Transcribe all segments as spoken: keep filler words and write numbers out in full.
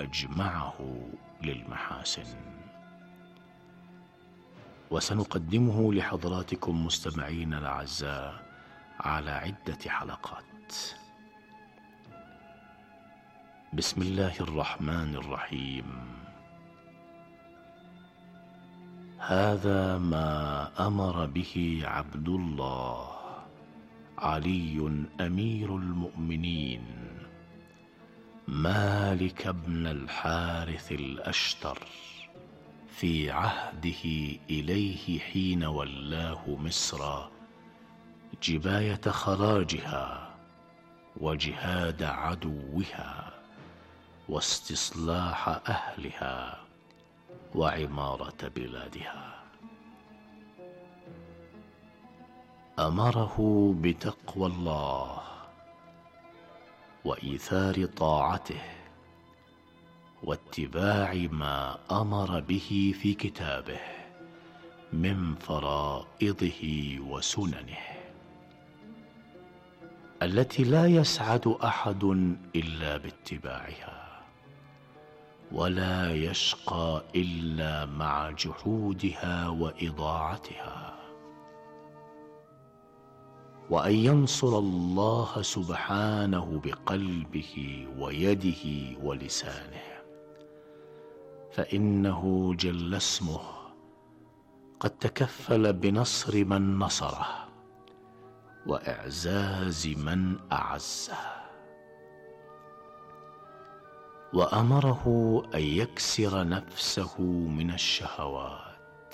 أجمعه للمحاسن. وسنقدمه لحضراتكم مستمعين الأعزاء على عدة حلقات. بسم الله الرحمن الرحيم. هذا ما أمر به عبد الله علي أمير المؤمنين مالك بن الحارث الأشتر في عهده إليه حين ولاه مصر جباية خراجها وجهاد عدوها واستصلاح أهلها وعمارة بلادها. أمره بتقوى الله وإيثار طاعته واتباع ما أمر به في كتابه من فرائضه وسننه التي لا يسعد أحد إلا باتباعها ولا يشقى إلا مع جحودها وإضاعتها، وأن ينصر الله سبحانه بقلبه ويده ولسانه، فإنه جل اسمه قد تكفل بنصر من نصره وإعزاز من أعزه. وأمره أن يكسر نفسه من الشهوات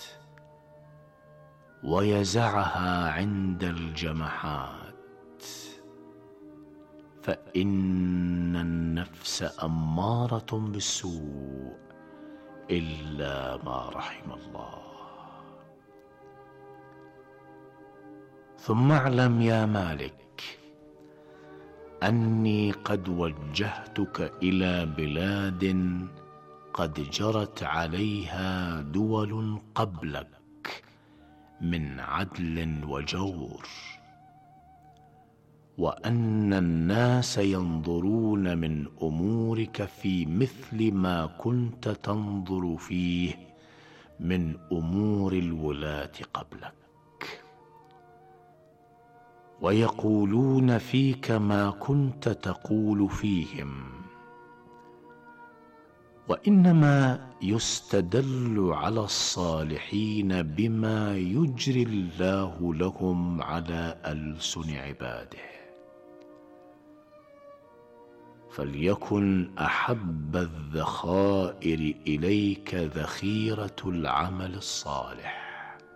ويزعها عند الجمحات، فإن النفس أمارة بالسوء إلا ما رحم الله. ثم اعلم يا مالك أني قد وجهتك إلى بلاد قد جرت عليها دول قبلك من عدل وجور، وأن الناس ينظرون من أمورك في مثل ما كنت تنظر فيه من أمور الولاة قبلك، ويقولون فيك ما كنت تقول فيهم، وإنما يستدل على الصالحين بما يجري الله لهم على ألسن عباده. فليكن أحب الذخائر إليك ذخيرة العمل الصالح،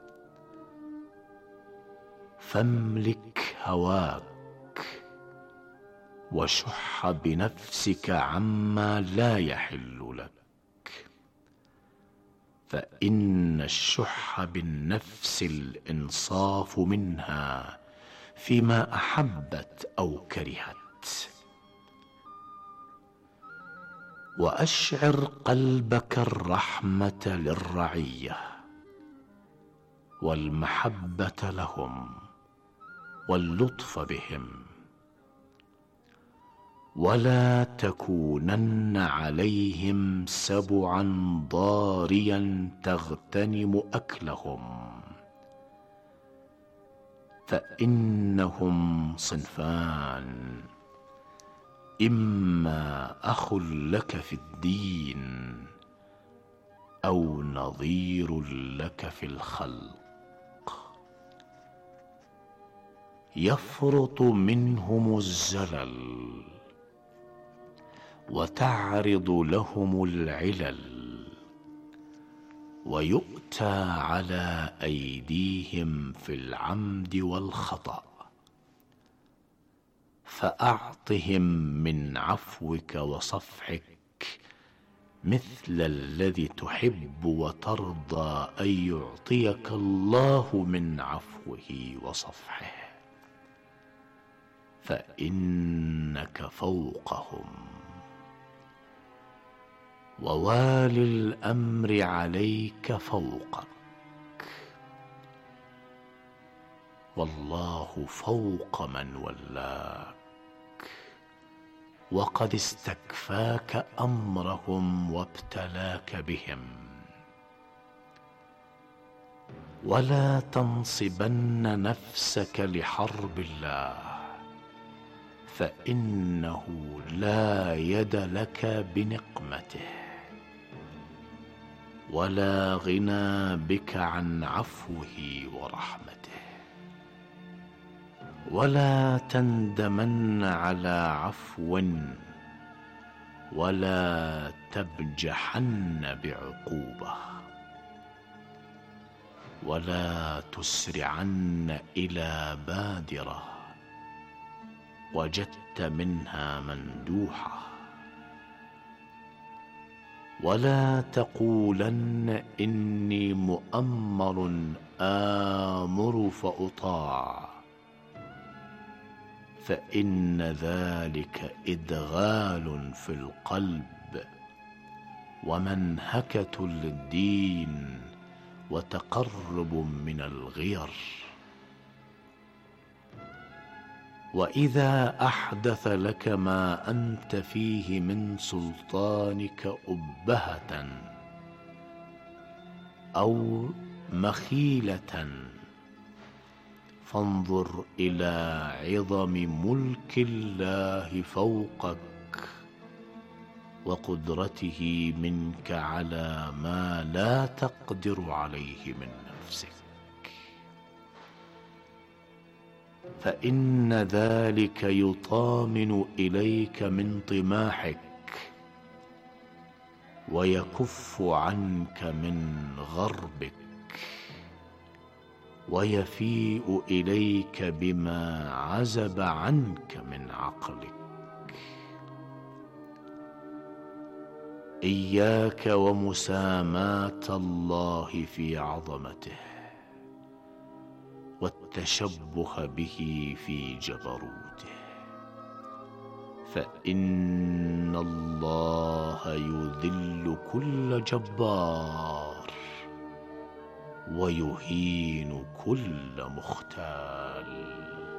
فاملك هواك وشح بنفسك عما لا يحل لك، فإن الشح بالنفس الإنصاف منها فيما أحبت أو كرهت. وأشعر قلبك الرحمة للرعية والمحبة لهم واللطف بهم، ولا تكونن عليهم سبعا ضاريا تغتنم أكلهم، فإنهم صنفان: إما أخ لك في الدين أو نظير لك في الخلق، يفرط منهم الزلل وتعرض لهم العلل، ويؤتى على أيديهم في العمد والخطأ، فأعطهم من عفوك وصفحك مثل الذي تحب وترضى أن يعطيك الله من عفوه وصفحه، فإنك فوقهم. ووالي الأمر عليك فوقك، والله فوق من ولاك. وقد استكفاك أمرهم وابتلاك بهم. ولا تنصبن نفسك لحرب الله، فإنه لا يد لك بنقمته، ولا غنى بك عن عفوه ورحمته. ولا تندمن على عفو، ولا تبجحن بعقوبة، ولا تسرعن إلى بادرة وجدت منها مندوحة. ولا تقولن إني مؤمر آمر فأطاع، فإن ذلك إدغال في القلب ومنهكة للدين وتقرب من الغير. وإذا أحدث لك ما أنت فيه من سلطانك أبهة أو مخيلة، فانظر إلى عظم ملك الله فوقك وقدرته منك على ما لا تقدر عليه من نفسك، فإن ذلك يطامن إليك من طماحك ويكف عنك من غربك، ويفيء إليك بما عزب عنك من عقلك. إياك ومساماة الله في عظمته، والتشبه به في جبروته، فإن الله يذل كل جبار ويهين كل مختال.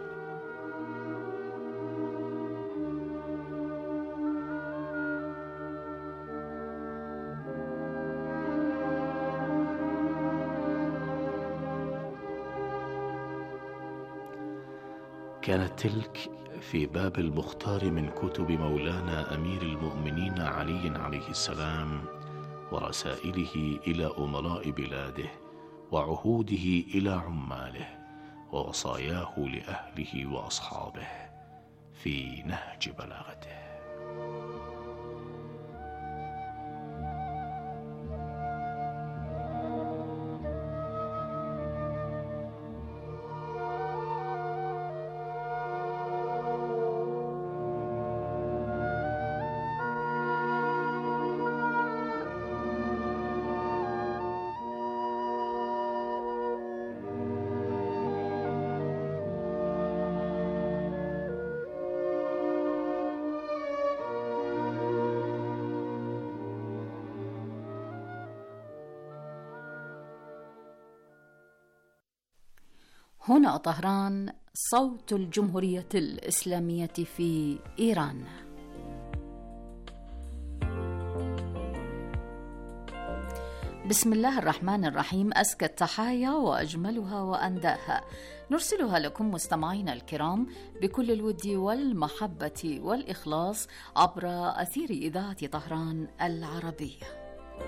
كانت تلك في باب المختار من كتب مولانا أمير المؤمنين علي عليه السلام، ورسائله إلى أمراء بلاده، وعهوده إلى عماله، ووصاياه لأهله وأصحابه في نهج بلاغته. هنا طهران، صوت الجمهورية الإسلامية في إيران. بسم الله الرحمن الرحيم. أزكى التحايا وأجملها وأنداها نرسلها لكم مستمعينا الكرام بكل الود والمحبة والإخلاص عبر أثير إذاعة طهران العربية.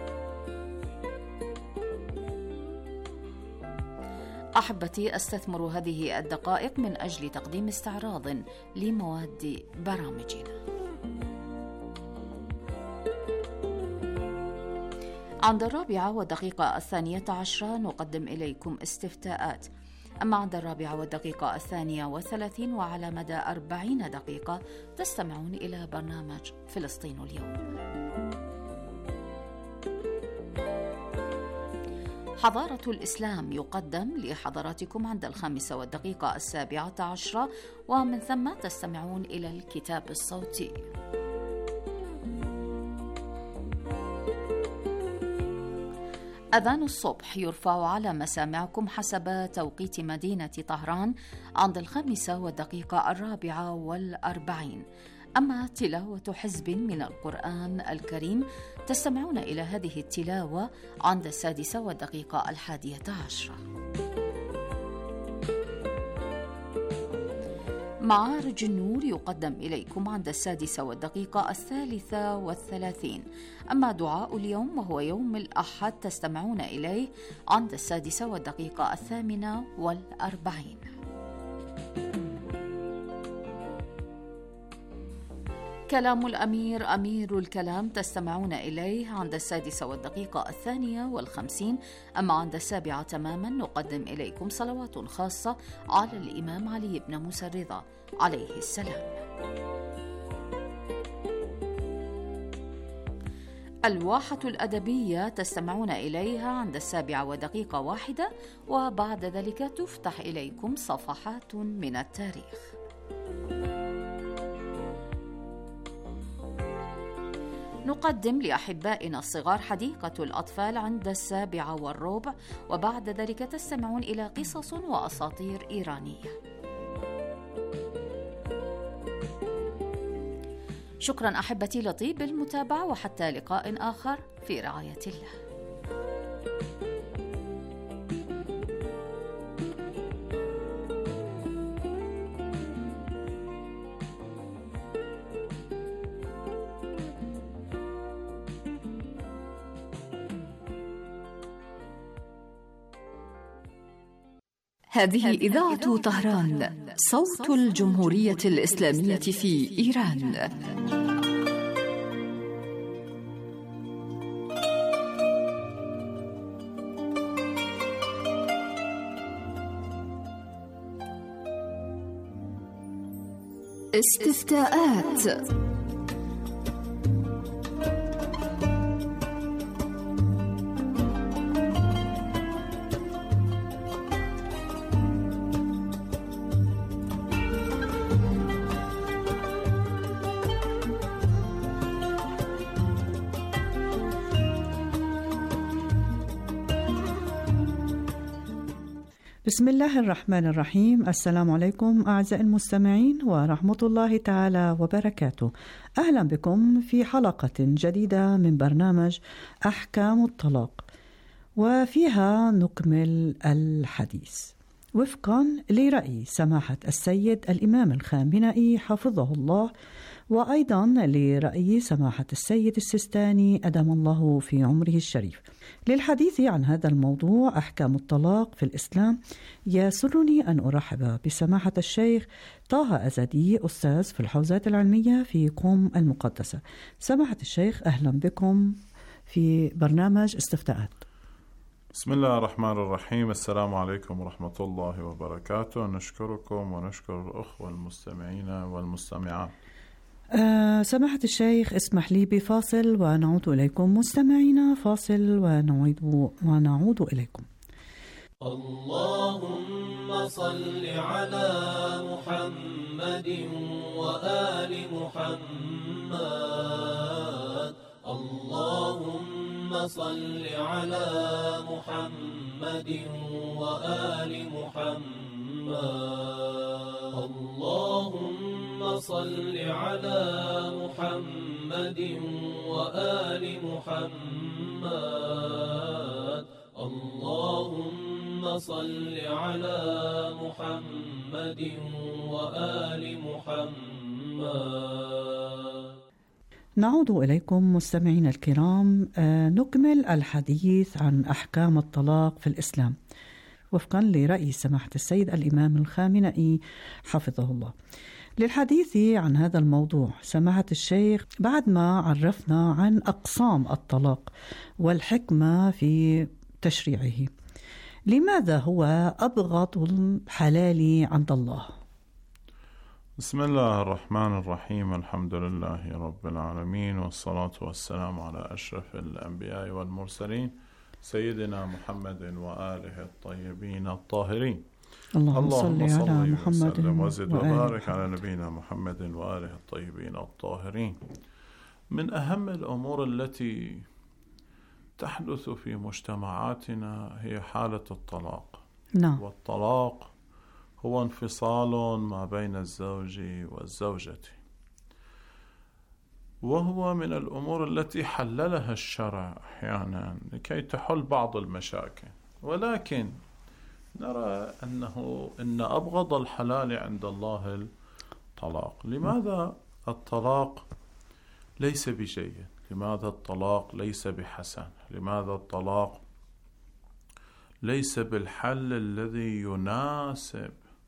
أحبتي، أستثمر هذه الدقائق من أجل تقديم استعراض لمواد برامجنا. عند الرابعة والدقيقة الثانية عشرة نقدم إليكم استفتاءات، أما عند الرابعة والدقيقة الثانية وثلاثين وعلى مدى أربعين دقيقة تستمعون إلى برنامج فلسطين اليوم. حضارة الإسلام يقدم لحضراتكم عند الخامسة والدقيقة السابعة عشرة، ومن ثم تستمعون إلى الكتاب الصوتي. أذان الصبح يرفع على مسامعكم حسب توقيت مدينة طهران عند الخامسة والدقيقة الرابعة والأربعين، أما تلاوة حزب من القرآن الكريم تستمعون إلى هذه التلاوة عند السادسة والدقيقة الحادية عشرة. معارج النور يقدم إليكم عند السادسة والدقيقة الثالثة والثلاثين. أما دعاء اليوم وهو يوم الأحد تستمعون إليه عند السادسة والدقيقة الثامنة والأربعين. كلام الأمير أمير الكلام تستمعون إليه عند السادسة والدقيقة الثانية والخمسين. أما عند السابعة تماما نقدم إليكم صلوات خاصة على الإمام علي بن موسى الرضا عليه السلام. الواحة الأدبية تستمعون إليها عند السابعة ودقيقة واحدة، وبعد ذلك تفتح إليكم صفحات من التاريخ. نقدم لأحبائنا الصغار حديقة الأطفال عند السابعة والربع، وبعد ذلك تستمعون إلى قصص وأساطير إيرانية. شكرا أحبتي لطيب المتابعة، وحتى لقاء آخر في رعاية الله. هذه إذاعة طهران، صوت الجمهورية الإسلامية في إيران. استفتاءات. بسم الله الرحمن الرحيم. السلام عليكم أعزائي المستمعين ورحمة الله تعالى وبركاته. أهلا بكم في حلقة جديدة من برنامج أحكام الطلاق، وفيها نكمل الحديث وفقا لرأي سماحة السيد الإمام الخامنئي حفظه الله، وأيضا لرأي سماحة السيد السيستاني أدام الله في عمره الشريف. للحديث عن هذا الموضوع أحكام الطلاق في الإسلام، يسرني أن أرحب بسماحة الشيخ طه أزدي، أستاذ في الحوزات العلمية في قم المقدسة. سماحة الشيخ أهلا بكم في برنامج استفتاءات. بسم الله الرحمن الرحيم. السلام عليكم ورحمة الله وبركاته. نشكركم ونشكر الأخوة المستمعين والمستمعات. أه سماحة الشيخ اسمح لي بفاصل ونعود إليكم. مستمعينا فاصل ونعود ونعود إليكم. اللهم صل على محمد وآل محمد. اللهم صل على محمد وآل محمد. اللهم صل على محمد وآل محمد. اللهم صل على محمد وآل محمد. نعود إليكم مستمعين الكرام، نكمل الحديث عن أحكام الطلاق في الإسلام وفقا لرأي سماحة السيد الإمام الخامنئي حفظه الله. للحديث عن هذا الموضوع سماحة الشيخ، بعد ما عرفنا عن أقسام الطلاق والحكمة في تشريعه، لماذا هو أبغض الحلال عند الله؟ بسم الله الرحمن الرحيم. الحمد لله رب العالمين، والصلاة والسلام على أشرف الأنبياء والمرسلين سيدنا محمد وآله الطيبين الطاهرين. اللهم صل على محمد وزد وبارك على نبينا محمد وآله الطيبين الطاهرين. من أهم الأمور التي تحدث في مجتمعاتنا هي حالة الطلاق. نعم. والطلاق هو انفصال ما بين الزوج والزوجة. وهو من الأمور التي حللها الشرع أحيانا لكي تحل بعض المشاكل، ولكن نرى أنه إن أبغض الحلال عند الله الطلاق. لماذا الطلاق ليس بجيد؟ لماذا الطلاق ليس بحسن؟ لماذا الطلاق ليس بالحل الذي يناسب؟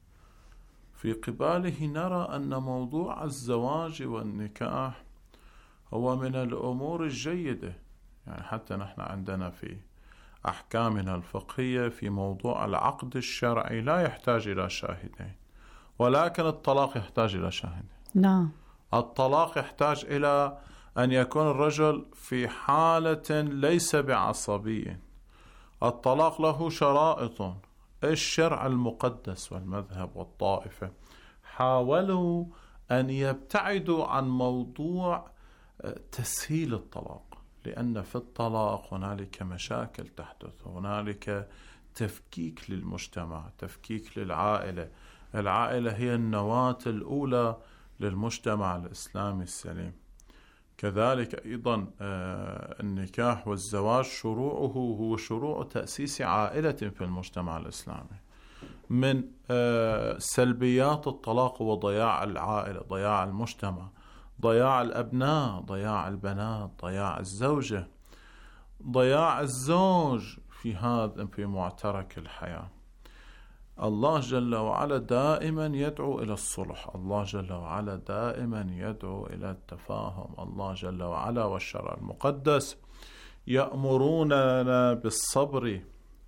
في قباله نرى أن موضوع الزواج والنكاح هو من الأمور الجيدة. يعني حتى نحن عندنا في أحكامنا الفقهية في موضوع العقد الشرعي لا يحتاج إلى شاهدين، ولكن الطلاق يحتاج إلى شاهدين. نعم. الطلاق يحتاج إلى أن يكون الرجل في حالة ليس بعصبية. الطلاق له شرائط. الشرع المقدس والمذهب والطائفة حاولوا أن يبتعدوا عن موضوع تسهيل الطلاق، لأن في الطلاق هنالك مشاكل تحدث، هنالك تفكيك للمجتمع، تفكيك للعائلة. العائلة هي النواة الأولى للمجتمع الإسلامي السليم. كذلك أيضا النكاح والزواج شروعه هو شروع تأسيس عائلة في المجتمع الإسلامي. من سلبيات الطلاق وضياع العائلة، ضياع المجتمع، ضياع الأبناء، ضياع البنات، ضياع الزوجة، ضياع الزوج في هذا في معترك الحياة. الله جل وعلا دائما يدعو إلى الصلح، الله جل وعلا دائما يدعو إلى التفاهم. الله جل وعلا والشرع المقدس يأمروننا بالصبر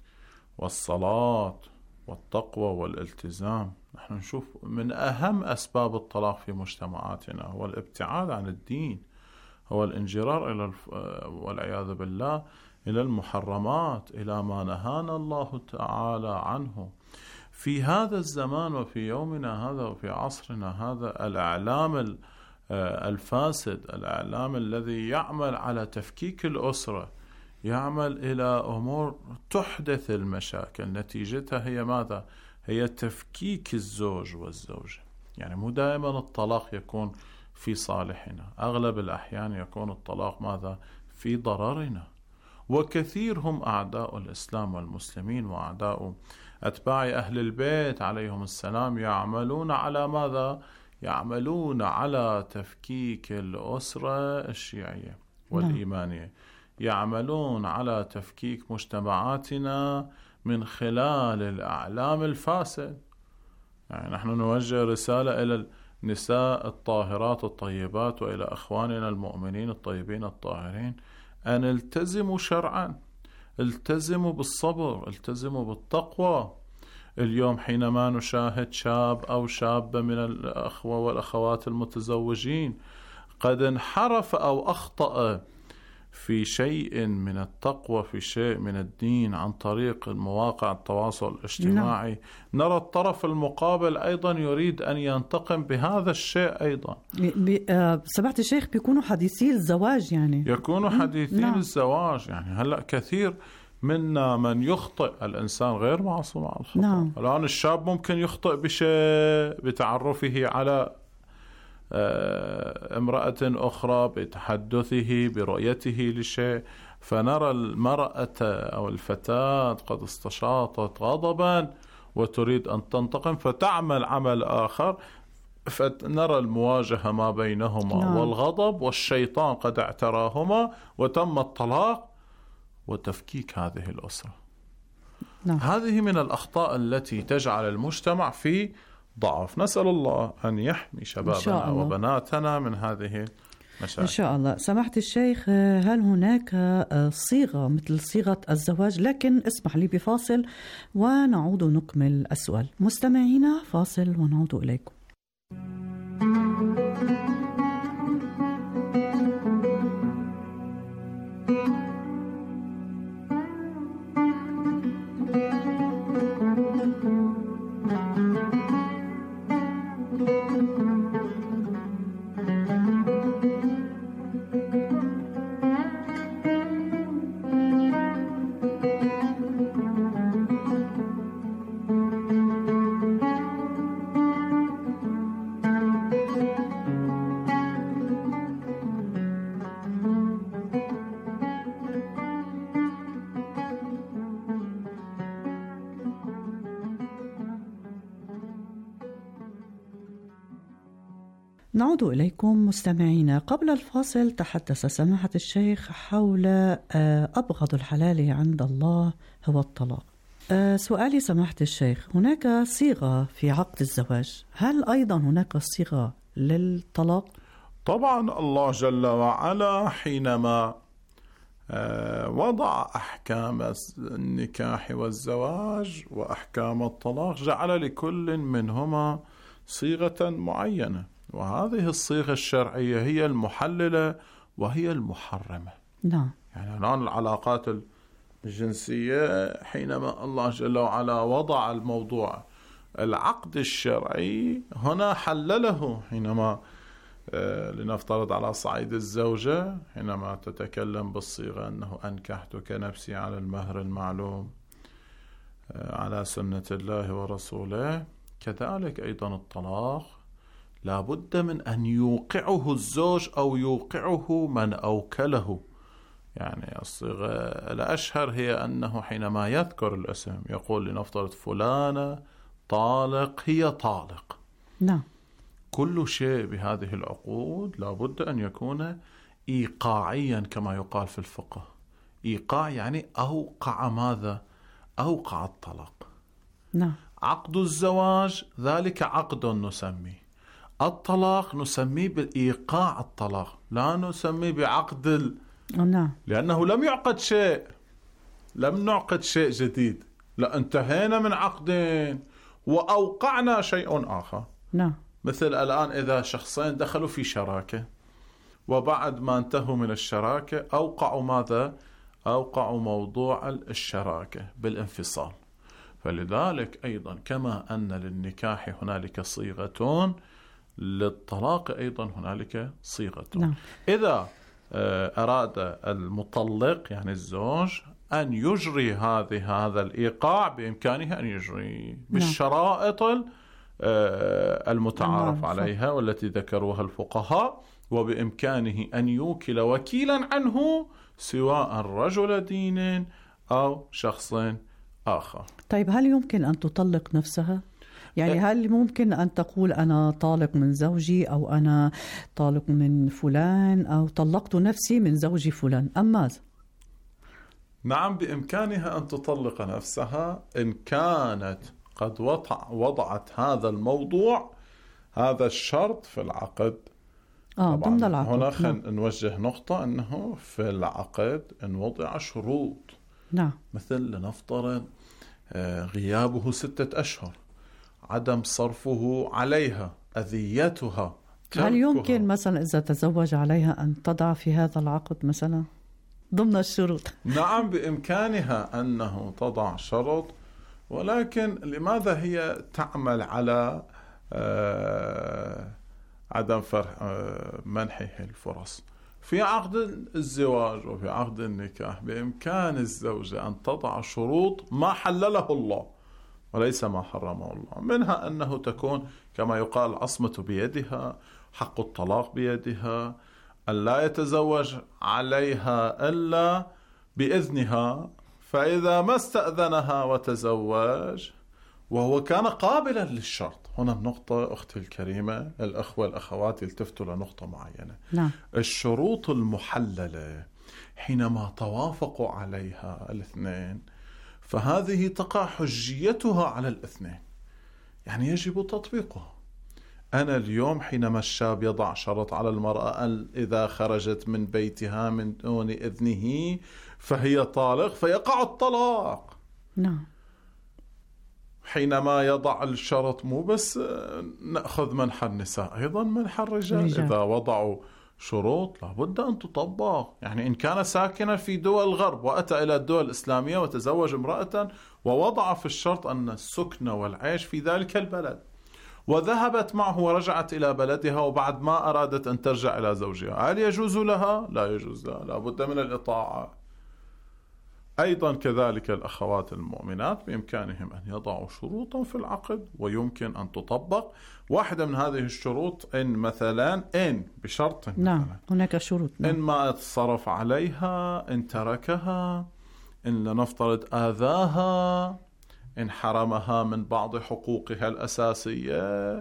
والصلاة والتقوى والالتزام. نحن نشوف من أهم أسباب الطلاق في مجتمعاتنا هو الابتعاد عن الدين، هو الانجرار إلى الف... والعياذ بالله إلى المحرمات، إلى ما نهانا الله تعالى عنه. في هذا الزمان وفي يومنا هذا وفي عصرنا هذا الإعلام الفاسد، الإعلام الذي يعمل على تفكيك الأسرة، يعمل إلى أمور تحدث المشاكل، نتيجتها هي ماذا؟ هي تفكيك الزوج والزوجة. يعني مو دائما الطلاق يكون في صالحنا، أغلب الأحيان يكون الطلاق ماذا؟ في ضررنا. وكثير هم أعداء الإسلام والمسلمين وأعداء أتباع أهل البيت عليهم السلام يعملون على ماذا؟ يعملون على تفكيك الأسرة الشيعية والإيمانية، يعملون على تفكيك مجتمعاتنا من خلال الأعلام الفاسد. يعني نحن نوجه رسالة إلى النساء الطاهرات الطيبات وإلى أخواننا المؤمنين الطيبين الطاهرين أن التزموا شرعا، التزموا بالصبر، التزموا بالتقوى. اليوم حينما نشاهد شاب أو شابة من الأخوة والأخوات المتزوجين قد انحرف أو أخطأ في شيء من التقوى، في شيء من الدين عن طريق المواقع التواصل الاجتماعي، نعم. نرى الطرف المقابل أيضا يريد أن ينتقم بهذا الشيء أيضا. سمعت الشيخ بيكونوا حديثي الزواج، يعني يكونوا حديثين نعم. الزواج. يعني هلأ كثير منا من يخطئ، الإنسان غير معصوم عن الخطأ. نعم. الآن الشاب ممكن يخطئ بشيء بتعرفه على امرأة أخرى، بتحدثه برؤيته لشيء، فنرى المرأة أو الفتاة قد استشاطت غضبا وتريد أن تنتقم فتعمل عمل آخر، فنرى المواجهة ما بينهما نعم. والغضب والشيطان قد اعتراهما وتم الطلاق وتفكيك هذه الأسرة. نعم. هذه من الأخطاء التي تجعل المجتمع في ضعف. نسأل الله أن يحمي شبابنا وبناتنا من هذه المشاكل إن شاء الله. سمحت الشيخ، هل هناك صيغة مثل صيغة الزواج؟ لكن اسمح لي بفاصل ونعود نكمل السؤال. مستمعينا فاصل ونعود إليكم. نعود إليكم مستمعينا. قبل الفاصل تحدث سماحة الشيخ حول أبغض الحلال عند الله هو الطلاق. سؤالي سماحة الشيخ، هناك صيغة في عقد الزواج، هل أيضا هناك صيغة للطلاق؟ طبعا الله جل وعلا حينما وضع أحكام النكاح والزواج وأحكام الطلاق جعل لكل منهما صيغة معينة، وهذه الصيغة الشرعية هي المحللة وهي المحرمة. نعم. يعني الآن العلاقات الجنسية حينما الله جل وعلا وضع الموضوع العقد الشرعي هنا حلله، حينما لنفترض على صعيد الزوجة حينما تتكلم بالصيغة أنه أنكحتك نفسي على المهر المعلوم على سنة الله ورسوله، كذلك أيضا الطلاق لا بد من أن يوقعه الزوج أو يوقعه من أوكله. يعني الصيغة الأشهر هي أنه حينما يذكر الاسم يقول لنفترض فلانة طالق، هي طالق. نعم. كل شيء بهذه العقود لا بد أن يكون إيقاعيا كما يقال في الفقه. إيقاع يعني أوقع ماذا؟ أوقع الطلاق. نعم. عقد الزواج ذلك عقد نسميه، الطلاق نسميه بالإيقاع الطلاق، لا نسميه بعقد ال... نعم. لأنه لم يعقد شيء، لم نعقد شيء جديد، لا انتهينا من عقدين وأوقعنا شيء آخر. نعم. مثل الآن إذا شخصين دخلوا في شراكة وبعد ما انتهوا من الشراكة أوقعوا ماذا؟ أوقعوا موضوع الشراكة بالانفصال. فلذلك أيضا كما أن للنكاح هنالك صيغتون، للطلاق أيضا هنالك صيغتون. نعم. إذا أراد المطلق يعني الزوج أن يجري هذه هذا الإيقاع بإمكانه أن يجري بالشرائط المتعارف عليها والتي ذكروها الفقهاء، وبإمكانه أن يوكل وكيلا عنه سواء رجل دين أو شخص آخر. طيب هل يمكن أن تطلق نفسها؟ يعني هل ممكن أن تقول أنا طالق من زوجي أو أنا طالق من فلان أو طلقت نفسي من زوجي فلان أم ماذا؟ نعم، بإمكانها أن تطلق نفسها إن كانت قد وضعت هذا الموضوع، هذا الشرط في العقد. آه ضمن العقد. هنا خلينا نوجه نقطة أنه في العقد إن وضع شروط. نعم. مثل لنفترض غيابه ستة أشهر، عدم صرفه عليها، أذيتها، هل يمكن مثلا إذا تزوج عليها أن تضع في هذا العقد مثلا ضمن الشروط؟ نعم بإمكانها أنه تضع شرط، ولكن لماذا هي تعمل على عدم منحه الفرص؟ في عقد الزواج وفي عقد النكاح بإمكان الزوجة أن تضع شروط ما حلله الله وليس ما حرمه الله، منها أنه تكون كما يقال العصمة بيدها، حق الطلاق بيدها، أن لا يتزوج عليها إلا بإذنها، فإذا ما استأذنها وتزوج وهو كان قابلا للشرط. هنا النقطة أختي الكريمة، الأخوة الأخوات يلتفتوا لنقطة معينة. نعم. الشروط المحللة حينما توافقوا عليها الاثنين فهذه تقع حجيتها على الاثنين، يعني يجب تطبيقها. أنا اليوم حينما الشاب يضع شرط على المرأة أن إذا خرجت من بيتها من دون إذنه فهي طالق فيقع الطلاق. نعم. حينما يضع الشرط مو بس نأخذ منح النساء، أيضا منح الرجال. رجال. إذا وضعوا شروط لابد أن تطبق. يعني إن كان ساكنا في دول الغرب وأتى إلى الدول الإسلامية وتزوج امرأة ووضع في الشرط أن السكن والعيش في ذلك البلد، وذهبت معه ورجعت إلى بلدها وبعد ما أرادت أن ترجع إلى زوجها، هل يجوز لها؟ لا يجوز لها، لابد من الإطاعة. أيضا كذلك الأخوات المؤمنات بإمكانهم أن يضعوا شروطا في العقد ويمكن أن تطبق. واحدة من هذه الشروط إن مثلا إن بشرط نعم مثلا هناك شروط. نعم. إن ما اتصرف عليها، إن تركها، إن لنفترض آذاها، إن حرمها من بعض حقوقها الأساسية،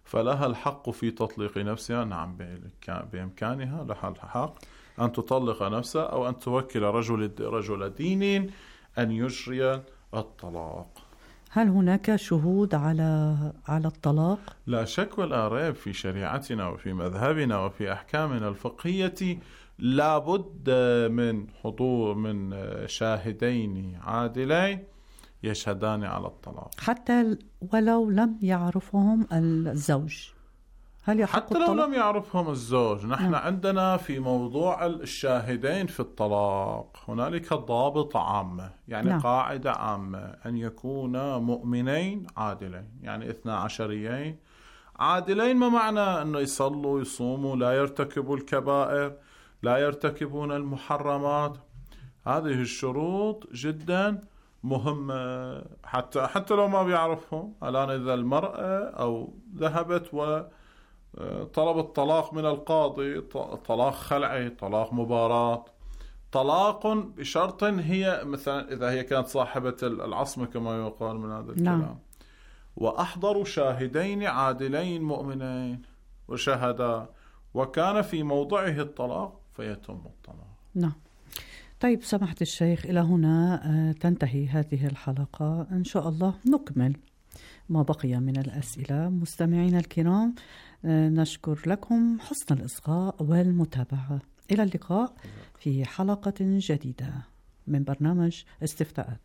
فلها الحق في تطليق نفسها. نعم، بإمكانها لها الحق أن تطلق نفسها أو أن توكل رجل رجل دين أن يجري الطلاق. هل هناك شهود على على الطلاق؟ لا شك ولا ريب، في شريعتنا وفي مذهبنا وفي أحكامنا الفقهية لا بد من حضور من شاهدين عادلين يشهدان على الطلاق، حتى ولو لم يعرفهم الزوج. هل يحق حتى لو الطلاق؟ لم يعرفهم الزوج. نحن م. عندنا في موضوع الشاهدين في الطلاق هنالك ضابط عامة، يعني نعم. قاعدة عامة أن يكون مؤمنين عادلين، يعني اثنا عشريين عادلين. ما معنى أنه يصلوا يصوموا، لا يرتكبوا الكبائر، لا يرتكبون المحرمات. هذه الشروط جدا مهمة، حتى حتى لو ما بيعرفهم. الآن إذا المرأة أو ذهبت وطلبت الطلاق من القاضي، طلاق خلعي، طلاق مباراة، طلاق بشرط هي مثلا إذا هي كانت صاحبة العصمة كما يقال من هذا الكلام، نعم. وأحضروا شاهدين عادلين مؤمنين وشهدا وكان في موضعه الطلاق فيتم الطلاق. نعم. طيب سماحة الشيخ، إلى هنا تنتهي هذه الحلقة. إن شاء الله نكمل ما بقي من الأسئلة. مستمعينا الكرام، نشكر لكم حسن الإصغاء والمتابعة. إلى اللقاء في حلقة جديدة من برنامج استفتاءات.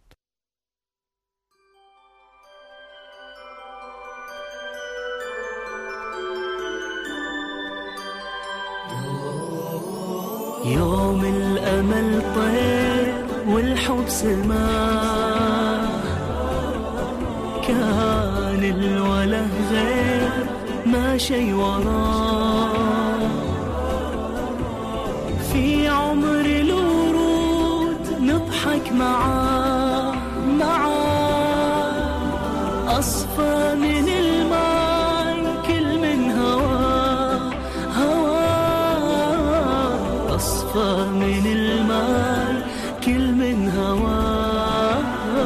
يوم الأمل طير والحب سماء، كان الوله غير ما شي وراه، في عمر الورود نضحك معاه معاه، أصفى من الماء كل من هواه هواه، أصفى من الماء كل من هواه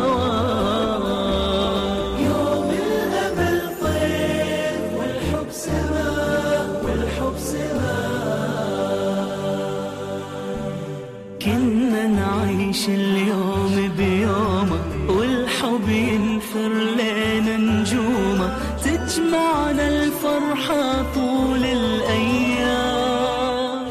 هواه. يوم الأمل طير والحب سماء والحب سماء، كنا نعيش اليوم بيومه والحب ينثر لنا نجومه، تجمعنا الفرحة طول الأيام،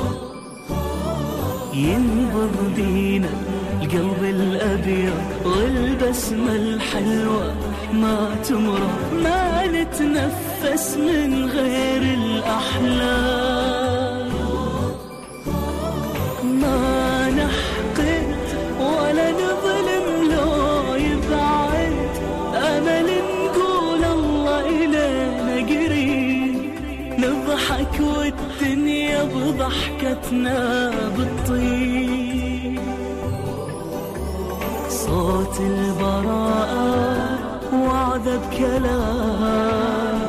ينبض بينا القلب الأبيض والبسمة الحلوة ما تمرض، ما نتنفس من غير الأحلام، ما نحقد ولا نظلم لو يبعد، أمل نقول الله إلينا قريب، نضحك والدنيا بضحكتنا بالطيب، صوت البراءة وعذب كلام،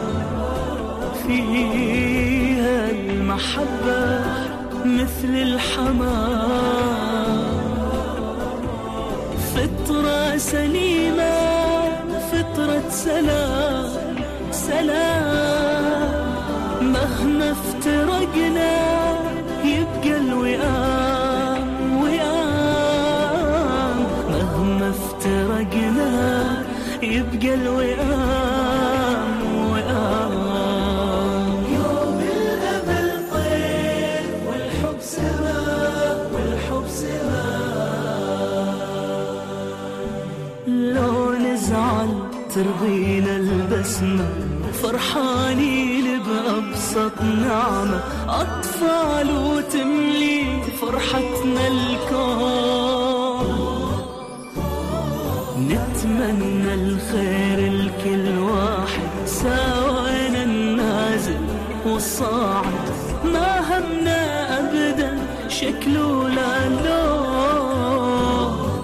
فيها المحبة مثل الحمام، فطرة سليمة فطرة سلام سلام، مهما افترقنا يبقى الوئام وئام، مهما افترقنا يبقى الوئام وئام. يوم الأمل طير والحب سماء والحب سماء، لو نزعل ترضينا البسمة، فرحانين بأبسط نعمة، أطفال وتملي فرحتنا الكون، نتمنى الخير لكل واحد، ساوينا النازل والصاعد، ما همنا أبدا شكل ولا لون،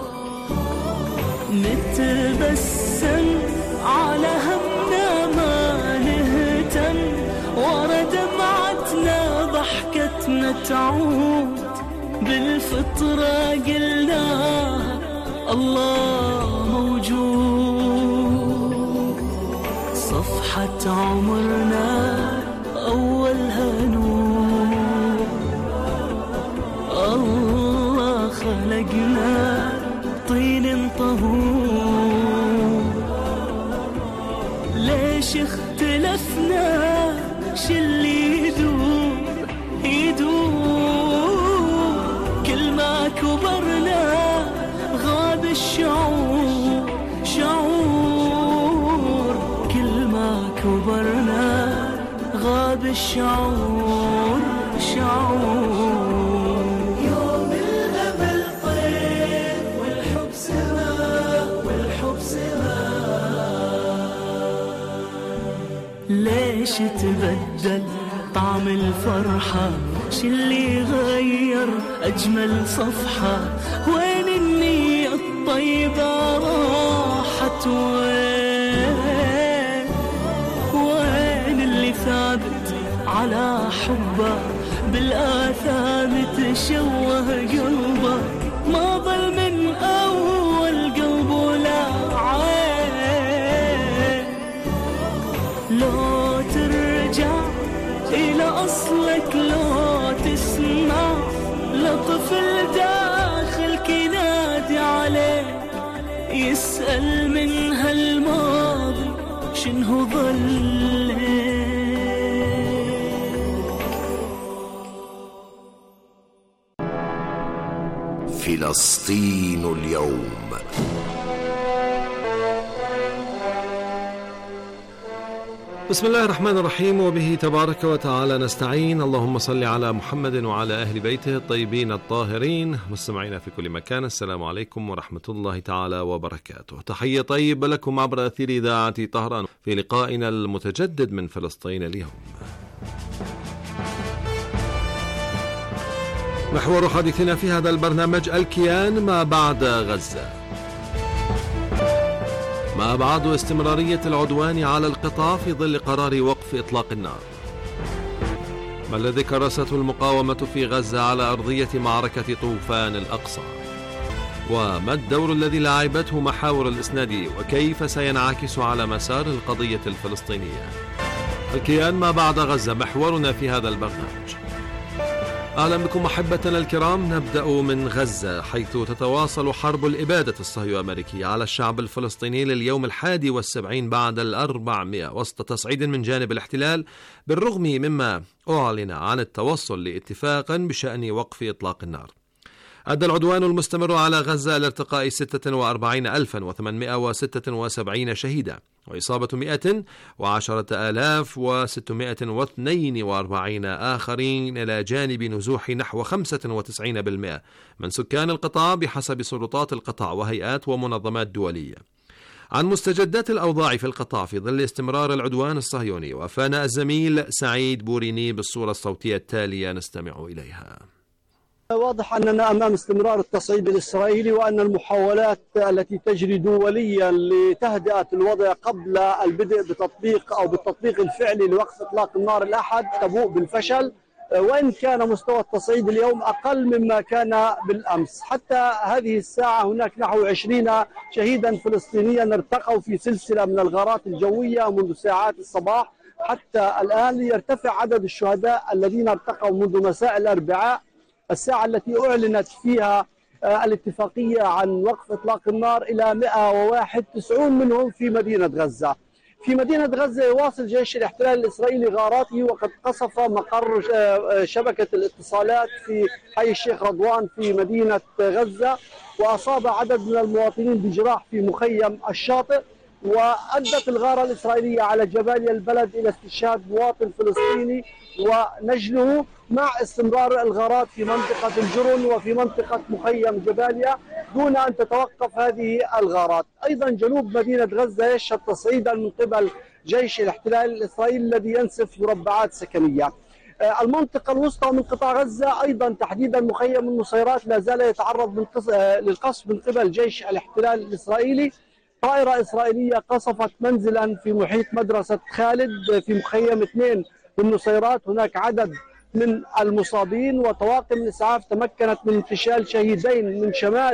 نتبسم على همنا ما نهتم، ورا دمعتنا ضحكتنا تعود، بالفطرة قلناها الله موجود، صفحة راحت عمرنا أولها نور. الله خلقنا طين طهور، ليش اختلفنا شلي يدور يدور. كل ما كبرنا غاب الشعور شعور، كل ما كبرنا غاب الشعور شعور. يوم الأمل طير والحب سما والحب سما، ليش تبدل طعم الفرحة؟ شلي غير أجمل صفحة؟ وين النية الطيبة راحت؟ وين وين اللي ثابت على حبه بالآثام تشوه قلبه؟ ما ظل من أول قلب ولا عين. لو ترجع إلى أصلك، لو تسمع لطفل داخل كنادي عليك، يسأل من هالماضي شنو ظل. فلسطين اليوم. بسم الله الرحمن الرحيم، وبه تبارك وتعالى نستعين. اللهم صل على محمد وعلى أهل بيته الطيبين الطاهرين. مستمعينا في كل مكان، السلام عليكم ورحمة الله تعالى وبركاته. تحية طيبة لكم عبر أثير إذاعة طهران في لقائنا المتجدد من فلسطين اليوم. محور حديثنا في هذا البرنامج الكيان ما بعد غزة. ما بعد استمرارية العدوان على القطاع في ظل قرار وقف إطلاق النار؟ ما الذي كرسته المقاومة في غزة على أرضية معركة طوفان الأقصى؟ وما الدور الذي لعبته محاور الإسناد، وكيف سينعكس على مسار القضية الفلسطينية؟ الكيان ما بعد غزة محورنا في هذا البرنامج. أهلا بكم أحبتنا الكرام. نبدأ من غزة، حيث تتواصل حرب الإبادة الصهيونية الأمريكية على الشعب الفلسطيني لليوم الحادي والسبعين بعد الأربعمائة وسط تصعيد من جانب الاحتلال، بالرغم مما أعلن عن التوصل لاتفاق بشأن وقف إطلاق النار. أدى العدوان المستمر على غزة إلى ارتقاء ستة وأربعين ألفا وثمانمائة وستة وسبعين شهيدا، وإصابة مئة وعشرة آلاف وستمائة واثنين وأربعين آخرين، إلى جانب نزوح نحو خمسة وتسعين بالمئة من سكان القطاع بحسب سلطات القطاع وهيئات ومنظمات دولية. عن مستجدات الأوضاع في القطاع في ظل استمرار العدوان الصهيوني، وفانا الزميل سعيد بوريني بالصورة الصوتية التالية نستمع إليها. واضح أننا أمام استمرار التصعيد الإسرائيلي، وأن المحاولات التي تجري دوليا لتهدئة الوضع قبل البدء بتطبيق أو بالتطبيق الفعلي لوقف إطلاق النار الأحد تبوء بالفشل، وإن كان مستوى التصعيد اليوم أقل مما كان بالأمس. حتى هذه الساعة هناك نحو عشرين شهيدا فلسطينيا ارتقوا في سلسلة من الغارات الجوية منذ ساعات الصباح حتى الآن، ليرتفع عدد الشهداء الذين ارتقوا منذ مساء الأربعاء الساعة التي أعلنت فيها الاتفاقية عن وقف إطلاق النار إلى مئة وواحد، تسعون منهم في مدينة غزة. في مدينة غزة يواصل جيش الاحتلال الإسرائيلي غاراته، وقد قصف مقر شبكة الاتصالات في حي الشيخ رضوان في مدينة غزة، وأصاب عدد من المواطنين بجراح في مخيم الشاطئ. وأدت الغارة الإسرائيلية على جباليا البلد إلى استشهاد مواطن فلسطيني ونجله، مع استمرار الغارات في منطقة الجرن وفي منطقة مخيم جباليا دون أن تتوقف هذه الغارات. أيضا جنوب مدينة غزة يشهد تصعيدا من قبل جيش الاحتلال الإسرائيلي الذي ينسف مربعات سكنية. المنطقة الوسطى من قطاع غزة أيضا تحديدا مخيم النصيرات لا زال يتعرض للقصف من قبل جيش الاحتلال الإسرائيلي. طائرة إسرائيلية قصفت منزلا في محيط مدرسة خالد في مخيم اثنين بالنصيرات، هناك عدد من المصابين، وطواقم الإسعاف تمكنت من انتشال شهيدين من شمال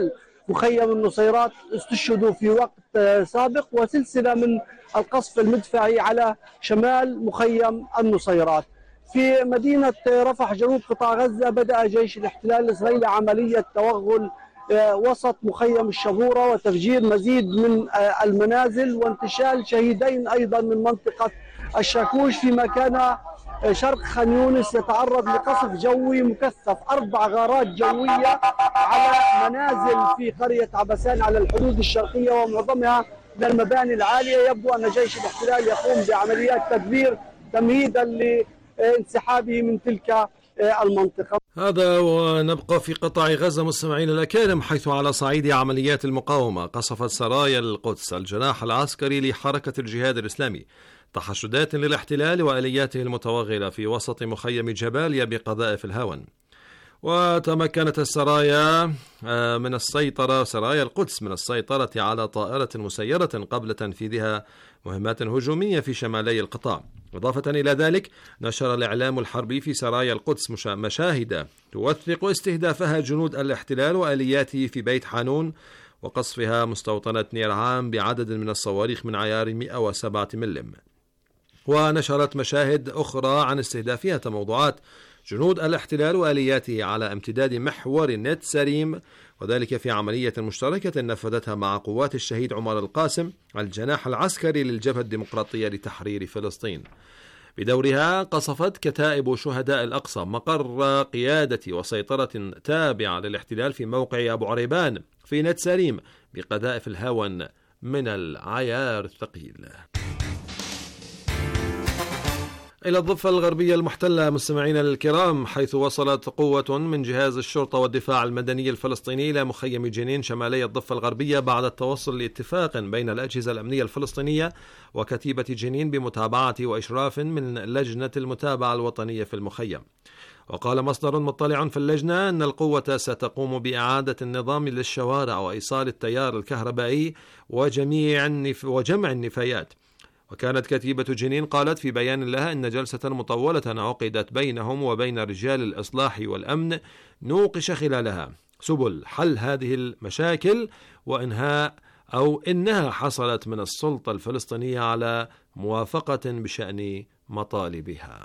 مخيم النصيرات استشهدوا في وقت سابق، وسلسلة من القصف المدفعي على شمال مخيم النصيرات. في مدينة رفح جنوب قطاع غزة بدأ جيش الاحتلال الإسرائيلي عملية توغل وسط مخيم الشبورة وتفجير مزيد من المنازل وانتشال شهيدين أيضا من منطقة الشاكوش، فيما كان شرق خان يونس يتعرض لقصف جوي مكثف، أربع غارات جوية على منازل في قرية عبسان على الحدود الشرقية ومعظمها من المباني العالية. يبدو أن جيش الاحتلال يقوم بعمليات تدبير تمهيدا لانسحابه من تلك المنطقة. هذا ونبقى في قطاع غزة مستمعين الأكارم، حيث على صعيد عمليات المقاومة قصفت سرايا القدس الجناح العسكري لحركة الجهاد الإسلامي تحشدات للاحتلال وآلياته المتوغلة في وسط مخيم جباليا بقذائف الهاون. وتمكنت السرايا من السيطرة سرايا القدس من السيطرة على طائرة مسيرة قبل تنفيذها مهمات هجومية في شمالي القطاع. إضافة إلى ذلك نشر الإعلام الحربي في سرايا القدس مشاهد توثق استهدافها جنود الاحتلال وآلياته في بيت حانون وقصفها مستوطنة نيرعام بعدد من الصواريخ من عيار مئة وسبعة ملم. ونشرت مشاهد أخرى عن استهدافها موضوعات جنود الاحتلال وآلياته على امتداد محور نت سريم، وذلك في عملية مشتركة نفذتها مع قوات الشهيد عمر القاسم الجناح العسكري للجبهة الديمقراطية لتحرير فلسطين. بدورها قصفت كتائب شهداء الأقصى مقر قيادة وسيطرة تابعة للاحتلال في موقع أبو عريبان في نت سريم بقذائف الهاون من العيار الثقيل. إلى الضفة الغربية المحتلة مستمعينا الكرام، حيث وصلت قوة من جهاز الشرطة والدفاع المدني الفلسطيني إلى مخيم جنين شمالي الضفة الغربية بعد التوصل لاتفاق بين الأجهزة الأمنية الفلسطينية وكتيبة جنين بمتابعة وإشراف من لجنة المتابعة الوطنية في المخيم. وقال مصدر مطلع في اللجنة أن القوة ستقوم بإعادة النظام للشوارع وإيصال التيار الكهربائي وجميع النف... وجمع النفايات. وكانت كتيبة جنين قالت في بيان لها أن جلسة مطولة عقدت بينهم وبين رجال الإصلاح والأمن نوقش خلالها سبل حل هذه المشاكل وإنهاء أو إنها حصلت من السلطة الفلسطينية على موافقة بشأن مطالبها.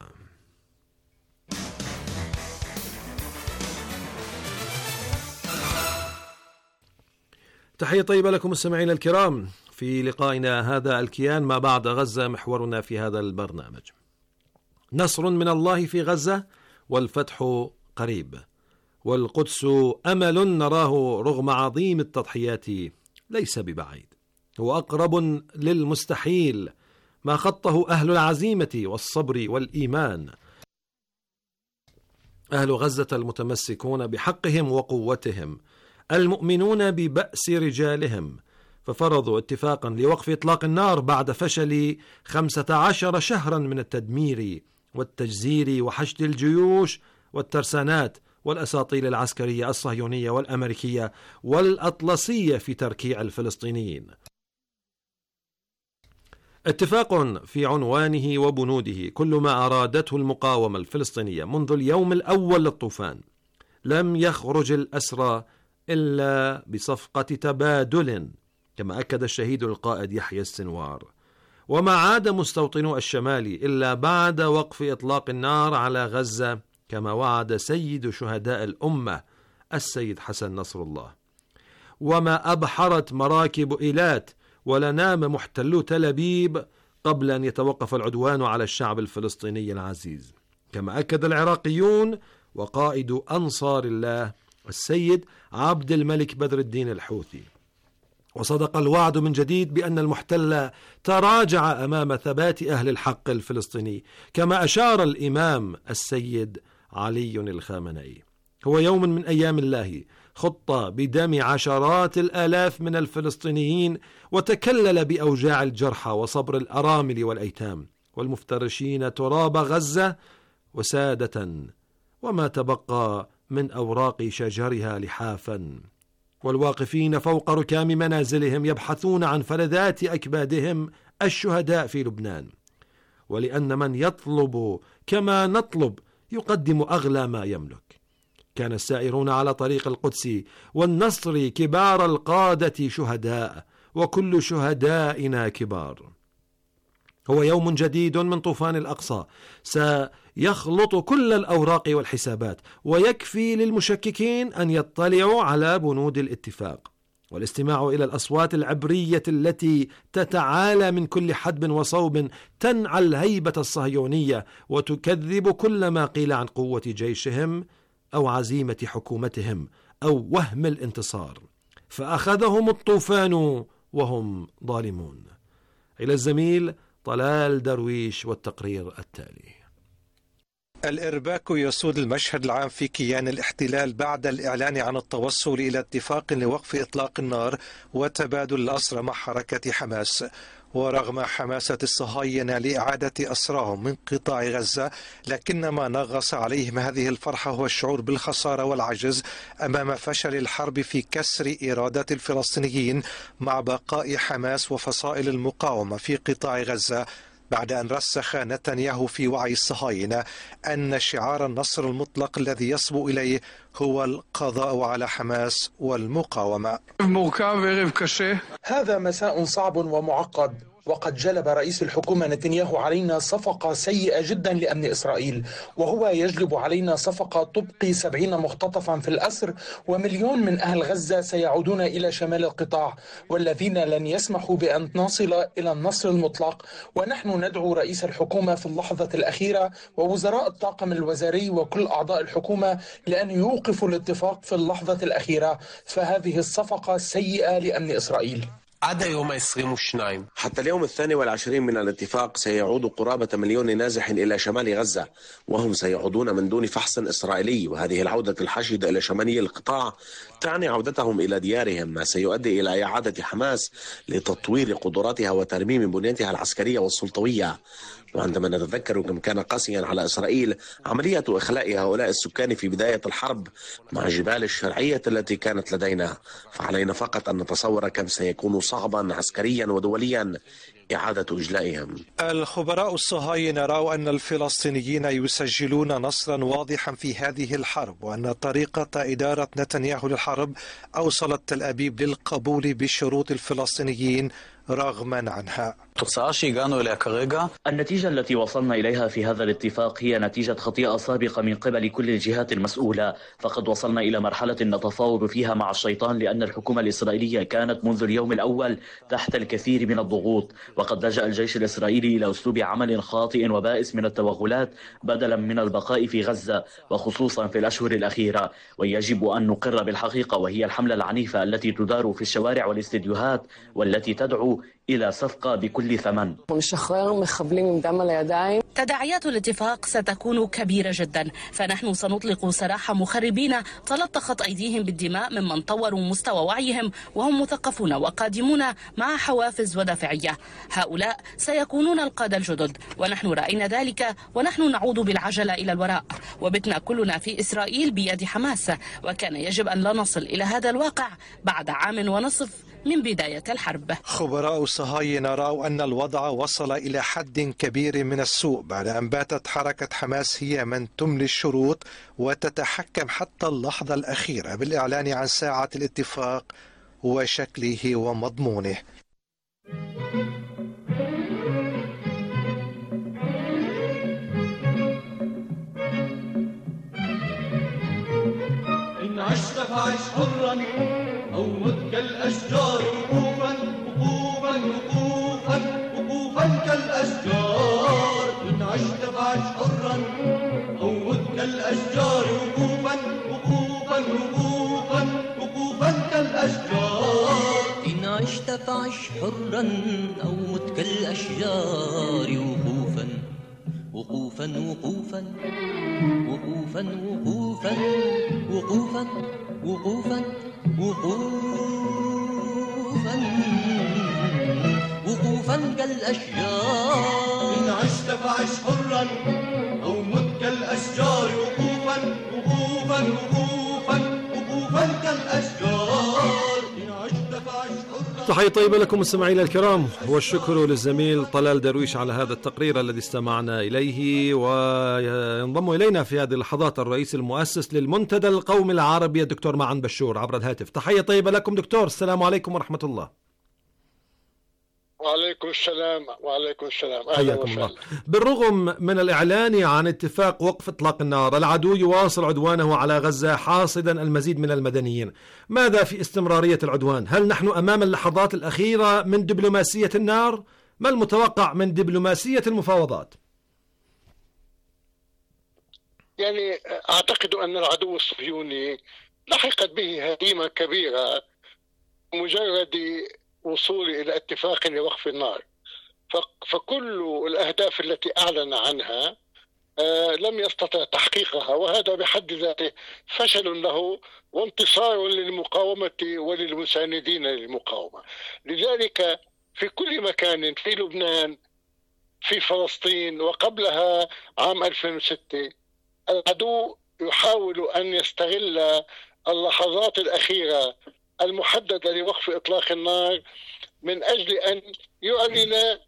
تحية طيبة لكم مستمعينا الكرام في لقائنا هذا الكيان ما بعد غزة، محورنا في هذا البرنامج. نصر من الله في غزة والفتح قريب، والقدس أمل نراه رغم عظيم التضحيات ليس ببعيد، هو أقرب للمستحيل ما خطه أهل العزيمة والصبر والإيمان، أهل غزة المتمسكون بحقهم وقوتهم، المؤمنون ببأس رجالهم، ففرضوا اتفاقا لوقف إطلاق النار بعد فشل خمسة عشر شهرا من التدمير والتجزير وحشد الجيوش والترسانات والأساطيل العسكرية الصهيونية والأمريكية والأطلسية في تركيع الفلسطينيين. اتفاق في عنوانه وبنوده كل ما أرادته المقاومة الفلسطينية منذ اليوم الأول للطوفان. لم يخرج الأسرى إلا بصفقة تبادل كما أكد الشهيد القائد يحيى السنوار، وما عاد مستوطنو الشمال إلا بعد وقف إطلاق النار على غزة كما وعد سيد شهداء الأمة السيد حسن نصر الله. وما أبحرت مراكب إيلات ولا نام محتلو تل أبيب قبل أن يتوقف العدوان على الشعب الفلسطيني العزيز، كما أكد العراقيون وقائد أنصار الله السيد عبد الملك بدر الدين الحوثي. وصدق الوعد من جديد بأن المحتل تراجع أمام ثبات أهل الحق الفلسطيني، كما أشار الإمام السيد علي الخامنئي. هو يوم من أيام الله خط بدم عشرات الآلاف من الفلسطينيين، وتكلل بأوجاع الجرحى وصبر الأرامل والأيتام والمفترشين تراب غزة وسادة وما تبقى من أوراق شجرها لحافا، والواقفين فوق ركام منازلهم يبحثون عن فلذات أكبادهم الشهداء في لبنان. ولأن من يطلب كما نطلب يقدم أغلى ما يملك، كان السائرون على طريق القدس والنصر كبار القادة شهداء، وكل شهدائنا كبار. هو يوم جديد من طوفان الأقصى سيخلط كل الأوراق والحسابات، ويكفي للمشككين أن يطلعوا على بنود الاتفاق والاستماع إلى الأصوات العبرية التي تتعالى من كل حدب وصوب تنعى الهيبة الصهيونية وتكذب كل ما قيل عن قوة جيشهم أو عزيمة حكومتهم أو وهم الانتصار. فأخذهم الطوفان وهم ظالمون. إلى الزميل طلال درويش والتقرير التالي. الإرباك يسود المشهد العام في كيان الاحتلال بعد الإعلان عن التوصل إلى اتفاق لوقف إطلاق النار وتبادل الأسرى مع حركة حماس. ورغم حماسة الصهاينة لإعادة أسراهم من قطاع غزة، لكن ما نغص عليهم هذه الفرحة هو الشعور بالخسارة والعجز أمام فشل الحرب في كسر إرادة الفلسطينيين مع بقاء حماس وفصائل المقاومة في قطاع غزة، بعد أن رسخ نتنياهو في وعي الصهاينة أن شعار النصر المطلق الذي يصبو إليه هو القضاء على حماس والمقاومة. هذا مساء صعب ومعقد، وقد جلب رئيس الحكومة نتنياهو علينا صفقة سيئة جدا لأمن إسرائيل، وهو يجلب علينا صفقة تبقي سبعين مختطفا في الأسر، ومليون من أهل غزة سيعودون إلى شمال القطاع، والذين لن يسمحوا بأن نصل إلى النصر المطلق. ونحن ندعو رئيس الحكومة في اللحظة الأخيرة ووزراء الطاقم الوزاري وكل أعضاء الحكومة لأن يوقفوا الاتفاق في اللحظة الأخيرة، فهذه الصفقة سيئة لأمن إسرائيل. عدا يوم عشرين واثنين حتى اليوم الثاني والعشرين من الاتفاق سيعود قرابة مليون نازح إلى شمال غزة، وهم سيعودون من دون فحص إسرائيلي، وهذه العودة الحشدة إلى شمالي القطاع تعني عودتهم إلى ديارهم، ما سيؤدي إلى إعادة حماس لتطوير قدراتها وترميم بنيتها العسكرية والسلطوية. وعندما نتذكر كم كان قاسيا على إسرائيل عملية إخلاء هؤلاء السكان في بداية الحرب مع جبال الشرعية التي كانت لدينا، فعلينا فقط أن نتصور كم سيكون صعبا عسكريا ودوليا إعادة إجلائهم. الخبراء الصهاينة رأوا أن الفلسطينيين يسجلون نصرا واضحا في هذه الحرب، وأن طريقة إدارة نتنياهو للحرب أوصلت تل أبيب للقبول بشروط الفلسطينيين رغما عنها. النتيجة التي وصلنا إليها في هذا الاتفاق هي نتيجة خطيئة سابقة من قبل كل الجهات المسؤولة، فقد وصلنا إلى مرحلة نتفاوض فيها مع الشيطان، لأن الحكومة الإسرائيلية كانت منذ اليوم الأول تحت الكثير من الضغوط، وقد لجأ الجيش الإسرائيلي إلى أسلوب عمل خاطئ وبائس من التوغلات بدلا من البقاء في غزة، وخصوصا في الأشهر الأخيرة. ويجب أن نقر بالحقيقة، وهي الحملة العنيفة التي تدار في الشوارع والاستديوهات والتي تدعو إلى صفقة بكل ثمن. ونشخرر محبلين עם דם על הידיים. تداعيات الاتفاق ستكون كبيرة جدا، فنحن سنطلق سراح مخربين تلطخت أيديهم بالدماء ممن طوروا مستوى وعيهم وهم مثقفون وقادمون مع حوافز ودافعية. هؤلاء سيكونون القادة الجدد، ونحن رأينا ذلك، ونحن نعود بالعجلة إلى الوراء، وبتنا كلنا في إسرائيل بيد حماس، وكان يجب أن لا نصل إلى هذا الواقع بعد عام ونصف من بداية الحرب. خبراء الصهاينة رأوا أن الوضع وصل إلى حد كبير من السوء بعد أن باتت حركة حماس هي من تملي الشروط وتتحكم حتى اللحظة الأخيرة بالإعلان عن ساعة الاتفاق وشكله ومضمونه. إن عشت فعش حرا أو مت كالأشجار وقوفا وقوفا وقوفا وقوفا كالأشجار. إن عشت فعش حرا أو مت كالأشجار وقوفا وقوفا وقوفا وقوفا كالأشجار. إن عشت فعش حرا أو مت كالأشجار وقوفا وقوفا وقوفا وقوفا وقوفا وقوفا وقوفا وقوفا وقوفا كالأشجار. إن عشت فعش حرا أو مت كالأشجار وقوفا وقوفا وقوفا وقوفا كالأشجار. إن عشت فعش حرا تحية طيبة لكم مستمعينا الكرام، والشكر للزميل طلال درويش على هذا التقرير الذي استمعنا إليه. وينضم إلينا في هذه اللحظات الرئيس المؤسس للمنتدى القومي العربي الدكتور معن بشور عبر الهاتف. تحية طيبة لكم دكتور، السلام عليكم ورحمة الله. وعليكم السلام. وعليكم السلام، حياكم الله. بالرغم من الإعلان عن اتفاق وقف إطلاق النار، العدو يواصل عدوانه على غزة حاصدا المزيد من المدنيين. ماذا في استمرارية العدوان؟ هل نحن أمام اللحظات الأخيرة من دبلوماسية النار؟ ما المتوقع من دبلوماسية المفاوضات؟ يعني أعتقد أن العدو الصهيوني لحقت به هزيمة كبيرة مجرد وصول إلى اتفاق لوقف النار. فكل الأهداف التي أعلن عنها لم يستطع تحقيقها، وهذا بحد ذاته فشل له وانتصار للمقاومة وللمساندين للمقاومة. لذلك في كل مكان، في لبنان، في فلسطين، وقبلها عام ألفين وستة، العدو يحاول أن يستغل اللحظات الأخيرة المحددة لوقف إطلاق النار من أجل أن يعلن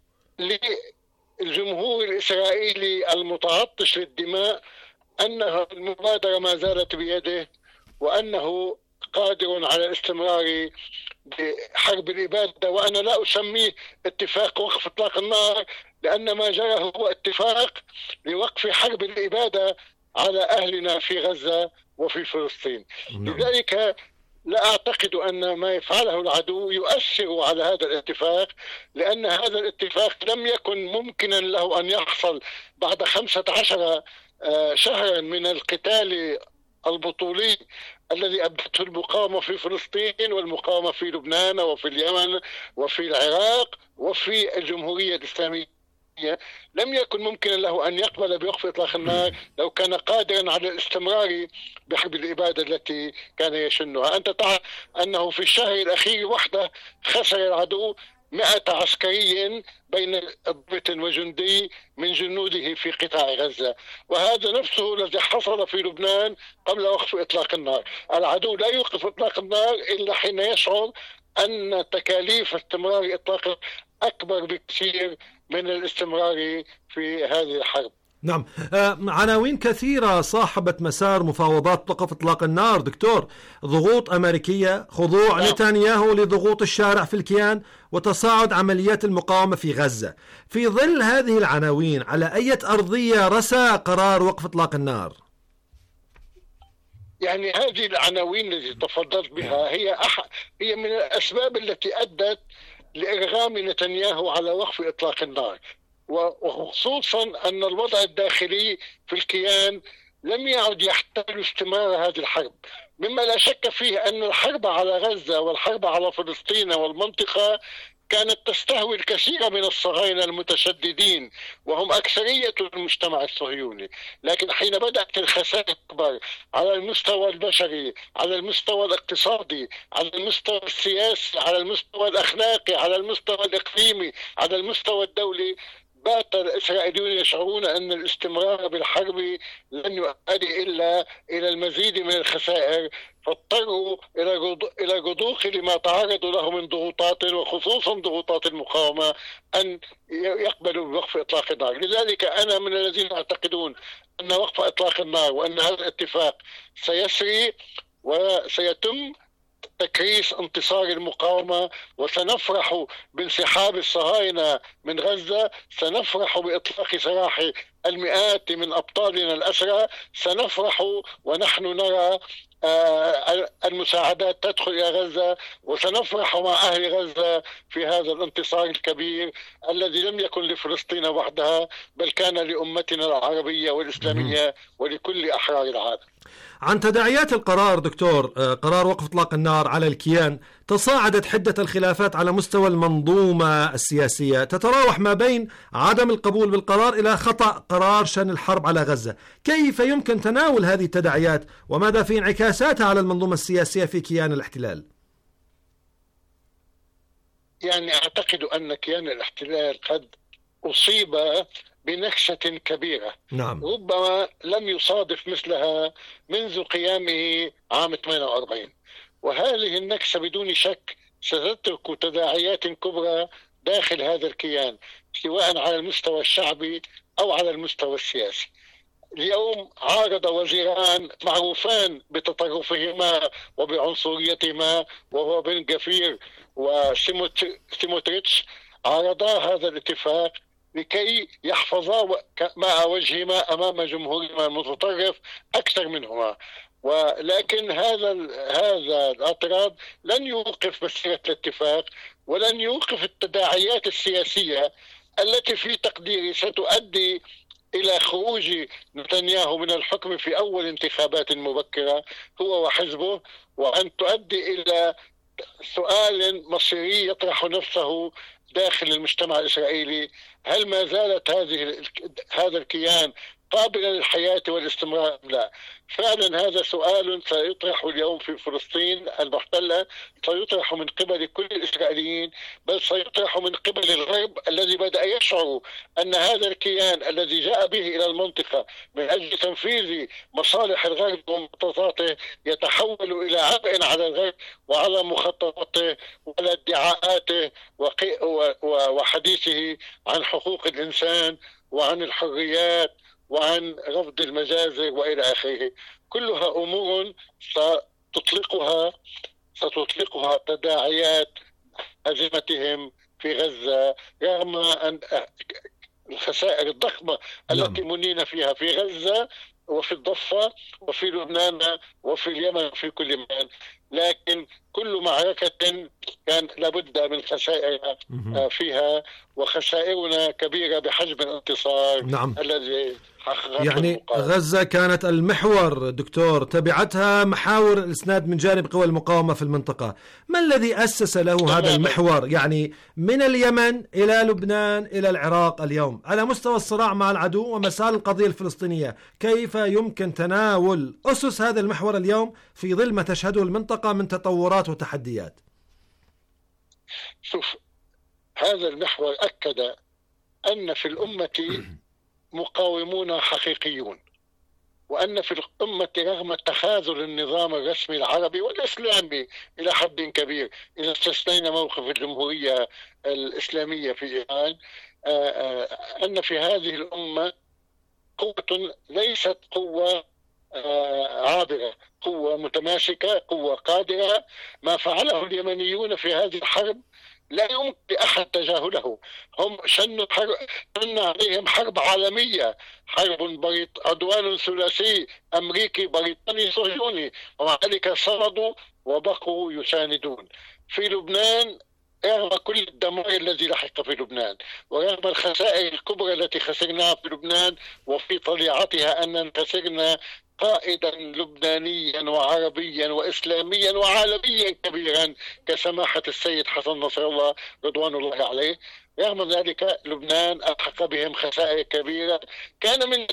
للجمهور الإسرائيلي المتعطش للدماء أن المبادرة ما زالت بيده، وأنه قادر على الاستمرار بحرب الإبادة. وأنا لا أسميه اتفاق وقف إطلاق النار، لأن ما جرى هو اتفاق لوقف حرب الإبادة على أهلنا في غزة وفي فلسطين. لذلك لا أعتقد أن ما يفعله العدو يؤثر على هذا الاتفاق، لأن هذا الاتفاق لم يكن ممكنا له أن يحصل بعد خمسة عشر شهرا من القتال البطولي الذي أبدته المقاومة في فلسطين والمقاومة في لبنان وفي اليمن وفي العراق وفي الجمهورية الإسلامية. لم يكن ممكن له أن يقبل بوقف إطلاق النار لو كان قادرا على الاستمرار بحرب الإبادة التي كان يشنها. أنت تعرف أنه في الشهر الأخير وحده خسر العدو مئة عسكري بين ضابط وجندي من جنوده في قطاع غزة، وهذا نفسه الذي حصل في لبنان قبل وقف إطلاق النار. العدو لا يوقف إطلاق النار إلا حين يشعر أن تكاليف استمرار إطلاق أكبر بكثير من الاستمرار في هذه الحرب. نعم، عناوين كثيرة صاحبت مسار مفاوضات وقف إطلاق النار دكتور: ضغوط أمريكية، خضوع نعم. نتنياهو لضغوط الشارع في الكيان، وتصاعد عمليات المقاومة في غزة. في ظل هذه العناوين، على أي أرضية رسى قرار وقف إطلاق النار؟ يعني هذه العناوين التي تفضلت بها هي أح... هي من الأسباب التي أدت لإرغام نتنياهو على وقف إطلاق النار، وخصوصا أن الوضع الداخلي في الكيان لم يعد يحتمل استمرار هذه الحرب، مما لا شك فيه أن الحرب على غزة والحرب على فلسطين والمنطقة كانت تستهوي الكثير من الصهاينة المتشددين وهم أكثرية المجتمع الصهيوني. لكن حين بدأت الخسائر تكبر على المستوى البشري، على المستوى الاقتصادي، على المستوى السياسي، على المستوى الأخلاقي، على المستوى الإقليمي، على المستوى الدولي، بات الإسرائيليون يشعرون أن الاستمرار بالحرب لن يؤدي إلا إلى المزيد من الخسائر، فاضطروا إلى رضوخ لما تعرضوا له من ضغوطات، وخصوصا ضغوطات المقاومة، أن يقبلوا بوقف إطلاق النار. لذلك أنا من الذين يعتقدون أن وقف إطلاق النار وأن هذا الاتفاق سيسري وسيتم تكريس انتصار المقاومة، وسنفرح بانسحاب الصهاينة من غزة، سنفرح بإطلاق سراح المئات من أبطالنا الأسرى، سنفرح ونحن نرى المساعدات تدخل إلى غزة، وسنفرح مع أهل غزة في هذا الانتصار الكبير الذي لم يكن لفلسطين وحدها، بل كان لأمتنا العربية والإسلامية ولكل أحرار العالم. عن تداعيات القرار دكتور، قرار وقف إطلاق النار على الكيان، تصاعدت حدة الخلافات على مستوى المنظومة السياسية، تتراوح ما بين عدم القبول بالقرار إلى خطأ قرار شن الحرب على غزة. كيف يمكن تناول هذه التداعيات، وماذا في انعكاساتها على المنظومة السياسية في كيان الاحتلال؟ يعني أعتقد أن كيان الاحتلال قد أصيب بنكسة كبيرة، نعم. ربما لم يصادف مثلها منذ قيامه عام ثمانية وأربعين، وهذه النكسة بدون شك ستترك تداعيات كبرى داخل هذا الكيان، سواء على المستوى الشعبي أو على المستوى السياسي. اليوم عارض وزيران معروفان بتطرفهما وبعنصريتهما، وهو بن غفير وسيموتريتش، عارضا هذا الاتفاق لكي يحفظا مع وجههما أمام جمهورهما المتطرف أكثر منهما. ولكن هذا هذا الاعتراض لن يوقف مسيرة الاتفاق، ولن يوقف التداعيات السياسية التي في تقديري ستؤدي إلى خروج نتنياهو من الحكم في أول انتخابات مبكرة هو وحزبه، وأن تؤدي إلى سؤال مصيري يطرح نفسه داخل المجتمع الإسرائيلي: هل ما زالت هذه هذا الكيان قابلا للحياة والاستمرار أم لا؟ فعلا هذا سؤال سيطرح اليوم في فلسطين المحتلة، سيطرح من قبل كل الإسرائيليين، بل سيطرح من قبل الغرب الذي بدأ يشعر أن هذا الكيان الذي جاء به إلى المنطقة من أجل تنفيذ مصالح الغرب ومخططاته يتحول إلى عبء على الغرب وعلى مخططاته وعلى ادعاءاته وحديثه عن حقوق الإنسان وعن الحريات وعن رفض المجازر وإلى آخره. كلها أمور ستطلقها ستطلقها تداعيات هزيمتهم في غزة، رغم أن الخسائر الضخمة التي منينا فيها في غزة وفي الضفة وفي لبنان وفي اليمن وفي كل مكان. لكن كل معركة كان لابد من خسائر فيها، وخسائرنا كبيرة بحجم الانتصار. نعم. الذي يعني غزة كانت المحور دكتور، تبعتها محاور الإسناد من جانب قوى المقاومة في المنطقة. ما الذي أسس له هذا المحور، يعني من اليمن إلى لبنان إلى العراق اليوم على مستوى الصراع مع العدو ومسار القضية الفلسطينية؟ كيف يمكن تناول أسس هذا المحور اليوم في ظل ما تشهده المنطقة من تطورات وتحديات؟ شوف، هذا المحور أكد أن في الأمة مقاومون حقيقيون، وأن في الأمة رغم تخاذل النظام الرسمي العربي والإسلامي إلى حد كبير، إذا استثنينا موقف الجمهورية الإسلامية في إيران، أن في هذه الأمة قوة ليست قوة عابرة، قوة متماسكة، قوة قادرة. ما فعله اليمنيون في هذه الحرب لا يمكن أحد تجاهله. هم شنوا حرب، شن عليهم حرب عالمية، حرب بريط... عدوان ثلاثي أمريكي بريطاني صهيوني، ومع ذلك صمدوا وبقوا يساندون. في لبنان رغم كل الدمار الذي لحق في لبنان، ورغم الخسائر الكبرى التي خسرناها في لبنان، وفي طليعتها أننا خسرنا قائدا لبنانيا وعربيا وإسلاميا وعالميا كبيرا كسماحة السيد حسن نصر الله رضوان الله عليه، رغم ذلك لبنان ألحق بهم خسائر كبيرة. كان من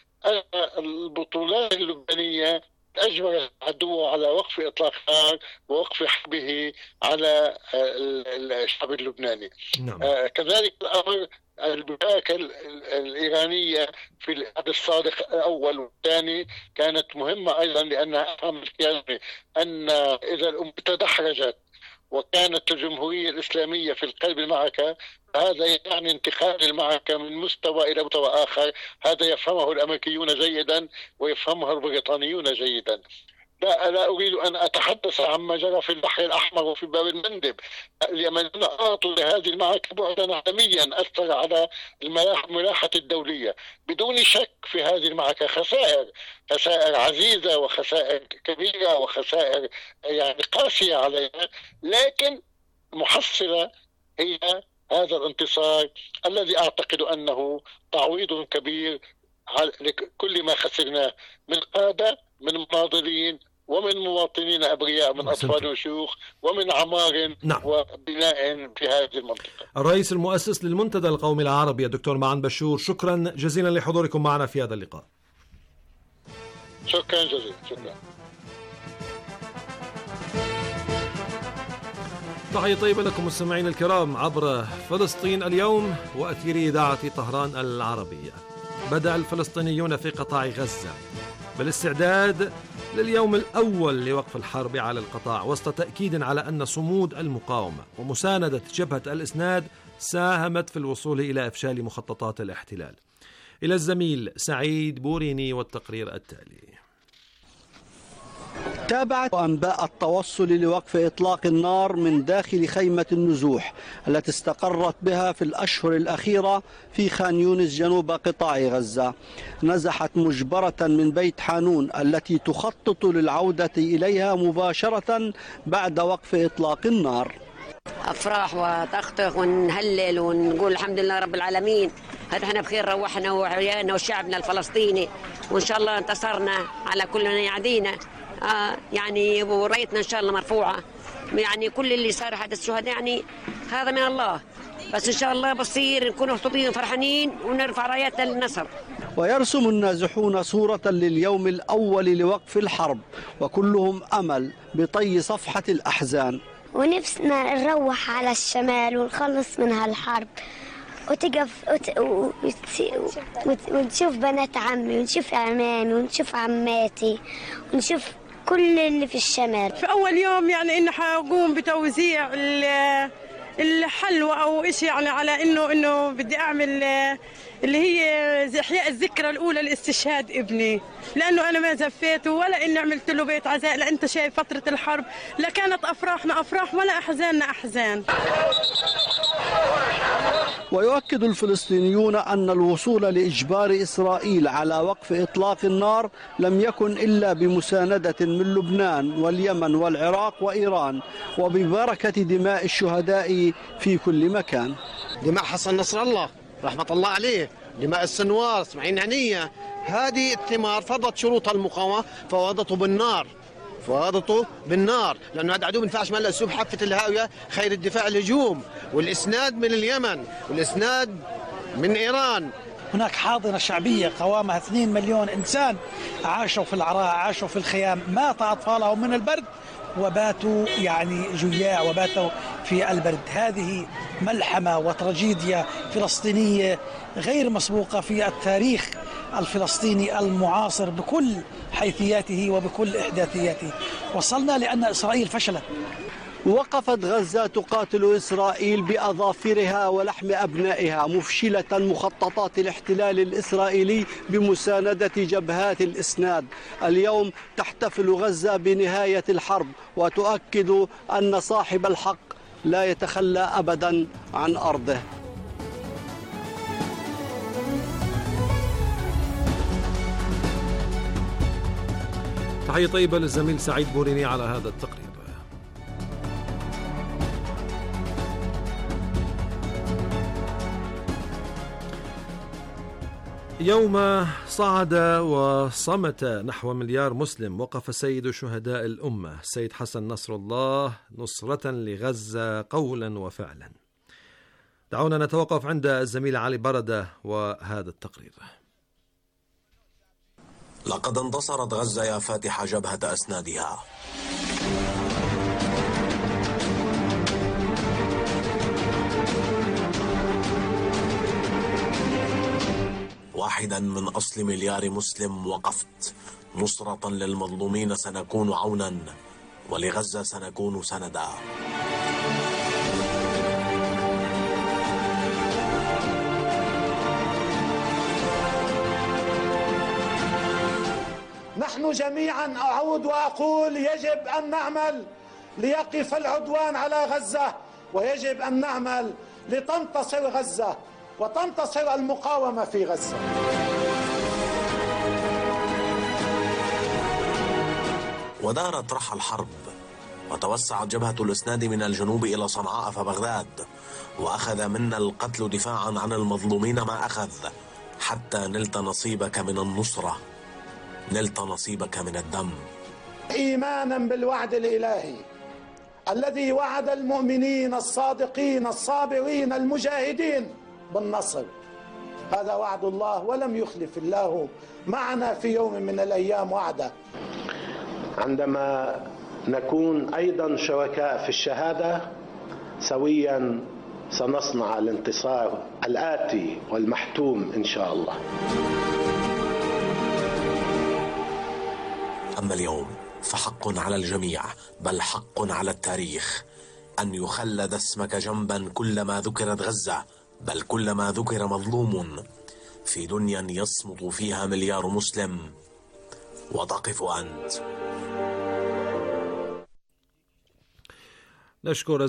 البطولات اللبنانية أجبر العدو على وقف إطلاق نار ووقف حربه على الشعب اللبناني. نعم. آه كذلك الأمر المشاركة الإيرانية في العهد الصادق الأول والثاني كانت مهمة أيضا، لأنها أفهم أن إذا الأمة تدحرجت وكانت الجمهورية الإسلامية في القلب المعركة، هذا يعني انتقال المعركة من مستوى إلى مستوى آخر. هذا يفهمه الأمريكيون جيدا ويفهمه البريطانيون جيدا. لا, لا أريد أن أتحدث عما جرى في البحر الأحمر وفي باب المندب. اليمنيون أعطوا لهذه المعركة بعدا عالميا أثر على الملاحة الدولية. بدون شك في هذه المعركة خسائر، خسائر عزيزة وخسائر كبيرة وخسائر يعني قاسية عليها، لكن محصلة هي هذا الانتصار الذي أعتقد أنه تعويض كبير لكل ما خسرناه من قادة، من مناضلين، ومن مواطنين أبرياء، من أطفال وشيوخ، ومن عمار. نعم. وبناء في هذه المنطقة. الرئيس المؤسس للمنتدى القومي العربي الدكتور معن بشور، شكرا جزيلا لحضوركم معنا في هذا اللقاء. شكرا جزيلا. شكرا. تحية طيبة لكم مستمعين الكرام عبر فلسطين اليوم وأثير إذاعة طهران العربية. بدأ الفلسطينيون في قطاع غزة بالاستعداد لليوم الأول لوقف الحرب على القطاع، وسط تأكيد على أن صمود المقاومة ومساندة جبهة الإسناد ساهمت في الوصول إلى إفشال مخططات الاحتلال. إلى الزميل سعيد بوريني والتقرير التالي. تابعت أنباء التوصل لوقف إطلاق النار من داخل خيمة النزوح التي استقرت بها في الأشهر الأخيرة في خان يونس جنوب قطاع غزة. نزحت مجبرة من بيت حانون التي تخطط للعودة إليها مباشرة بعد وقف إطلاق النار. أفراح وتختخ ونهلل ونقول الحمد لله رب العالمين، هذا احنا بخير روحنا وعيالنا وشعبنا الفلسطيني، وإن شاء الله انتصرنا على كل من يعدينا. آه يعني ورايتنا إن شاء الله مرفوعة، يعني كل اللي صار حدث الشهداء يعني هذا من الله، بس إن شاء الله بصير نكون مبسوطين فرحانين ونرفع راياتنا للنصر. ويرسم النازحون صورة لليوم الأول لوقف الحرب وكلهم أمل بطي صفحة الأحزان. ونفسنا نروح على الشمال ونخلص من هالحرب وتقف وت... وت... ونشوف بنات عمي ونشوف عمامي ونشوف عماتي ونشوف كل اللي في الشمال. في أول يوم يعني إنه حقوم بتوزيع الحلوى أو إشي، يعني على إنه إنه بدي أعمل اللي هي إحياء الذكرى الأولى لاستشهاد ابني، لأنه أنا ما زفيته ولا إني عملت له بيت عزاء. لا أنت شايف فترة الحرب لا كانت أفراحنا أفراح ولا أحزاننا أحزان. ويؤكد الفلسطينيون أن الوصول لإجبار إسرائيل على وقف إطلاق النار لم يكن إلا بمساندة من لبنان واليمن والعراق وإيران، وببركة دماء الشهداء في كل مكان. دماء حسن نصر الله رحمة الله عليه، دماء السنوار اسماعيل هنية، هذه الثمار فرضت شروط المقاومة فوضته بالنار، فوضته بالنار، لأنه هذا عدو ما ينفعش مال الأسلوب حافة الهاوية خير الدفاع الهجوم، والإسناد من اليمن والإسناد من إيران. هناك حاضنة شعبية قوامها اثنين مليون إنسان عاشوا في العراء، عاشوا في الخيام، مات أطفالهم من البرد وباتوا يعني جياع وباتوا في البرد. هذه ملحمة وتراجيديا فلسطينية غير مسبوقة في التاريخ الفلسطيني المعاصر بكل حيثياته وبكل إحداثياته. وصلنا لأن إسرائيل فشلت. وقفت غزة تقاتل إسرائيل بأظافرها ولحم أبنائها، مفشلة مخططات الاحتلال الإسرائيلي بمساندة جبهات الإسناد. اليوم تحتفل غزة بنهاية الحرب وتؤكد أن صاحب الحق لا يتخلى أبدا عن أرضه. تحية طيبة للزميل سعيد بوريني على هذا التقرير. يوم صعد وصمت نحو مليار مسلم وقف سيد شهداء الأمة السيد حسن نصر الله نصرة لغزة قولا وفعلا. دعونا نتوقف عند الزميل علي بردة وهذا التقرير. لقد انتصرت غزة يا فاتح جبهة أسنادها. واحدا من أصل مليار مسلم وقفت نصرة للمظلومين، سنكون عونا ولغزة سنكون سندا. نحن جميعا أعود وأقول يجب أن نعمل ليقف العدوان على غزة، ويجب أن نعمل لتنتصر غزة وتنتصر المقاومة في غزة. ودارت رحى الحرب وتوسعت جبهة الإسناد من الجنوب إلى صنعاء فبغداد، وأخذ منا القتل دفاعا عن المظلومين ما أخذ، حتى نلت نصيبك من النصرة، نلت نصيبك من الدم. إيمانا بالوعد الإلهي الذي وعد المؤمنين الصادقين الصابرين المجاهدين بالنصر، هذا وعد الله ولم يخلف الله معنا في يوم من الأيام وعده. عندما نكون أيضا شركاء في الشهادة سويا سنصنع الانتصار الآتي والمحتوم إن شاء الله. أما اليوم فحق على الجميع، بل حق على التاريخ، أن يخلد اسمك جنبا كلما ذكرت غزة، بل كلما ذكر مظلوم في دنيا يصمت فيها مليار مسلم وتقف أنت. نشكر